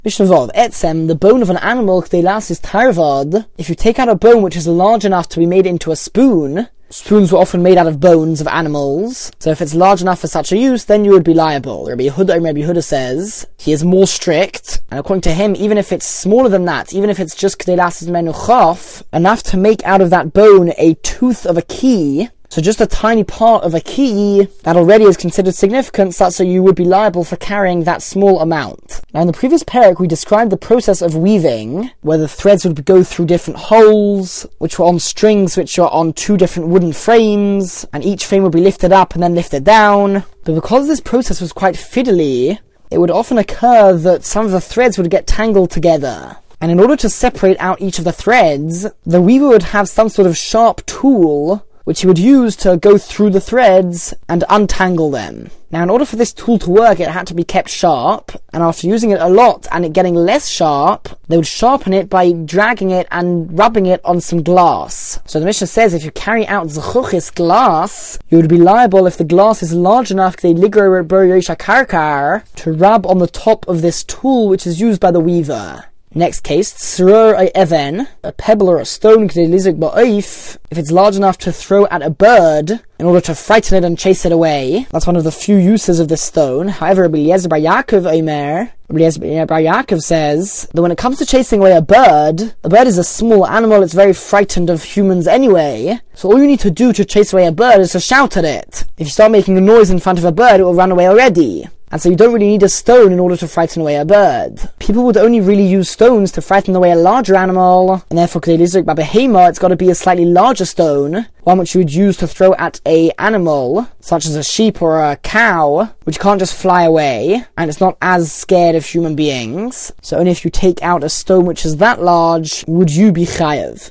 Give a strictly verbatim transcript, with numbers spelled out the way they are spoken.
Mishnah Etzem, the bone of an animal, k'dei is tarvad. If you take out a bone which is large enough to be made into a spoon, spoons were often made out of bones of animals, so if it's large enough for such a use, then you would be liable. Rabbi Yehuda, Rabbi Yehuda says, he is more strict, and according to him, even if it's smaller than that, even if it's just k'dei lasis menu chaf, enough to make out of that bone a tooth of a key, so just a tiny part of a key, that already is considered significant, such that you would be liable for carrying that small amount. Now in the previous parak, we described the process of weaving, where the threads would go through different holes, which were on strings which were on two different wooden frames, and each frame would be lifted up and then lifted down. But because this process was quite fiddly, it would often occur that some of the threads would get tangled together. And in order to separate out each of the threads, the weaver would have some sort of sharp tool which he would use to go through the threads and untangle them. Now, in order for this tool to work, it had to be kept sharp, and after using it a lot and it getting less sharp, they would sharpen it by dragging it and rubbing it on some glass. So the Mishnah says if you carry out zechuchis glass, you would be liable if the glass is large enough to rub on the top of this tool which is used by the weaver. Next case, tzror ay even, a pebble or a stone, if it's large enough to throw at a bird in order to frighten it and chase it away. That's one of the few uses of this stone. However, Rabbi Eliezer bar Yaakov Omer, Rabbi Eliezer bar Yaakov says that when it comes to chasing away a bird, a bird is a small animal, it's very frightened of humans anyway, so all you need to do to chase away a bird is to shout at it. If you start making a noise in front of a bird, it will run away already. And so you don't really need a stone in order to frighten away a bird. People would only really use stones to frighten away a larger animal, and therefore, it's got to be a slightly larger stone, one which you would use to throw at a animal, such as a sheep or a cow, which can't just fly away, and it's not as scared of human beings. So only if you take out a stone which is that large, would you be chayav.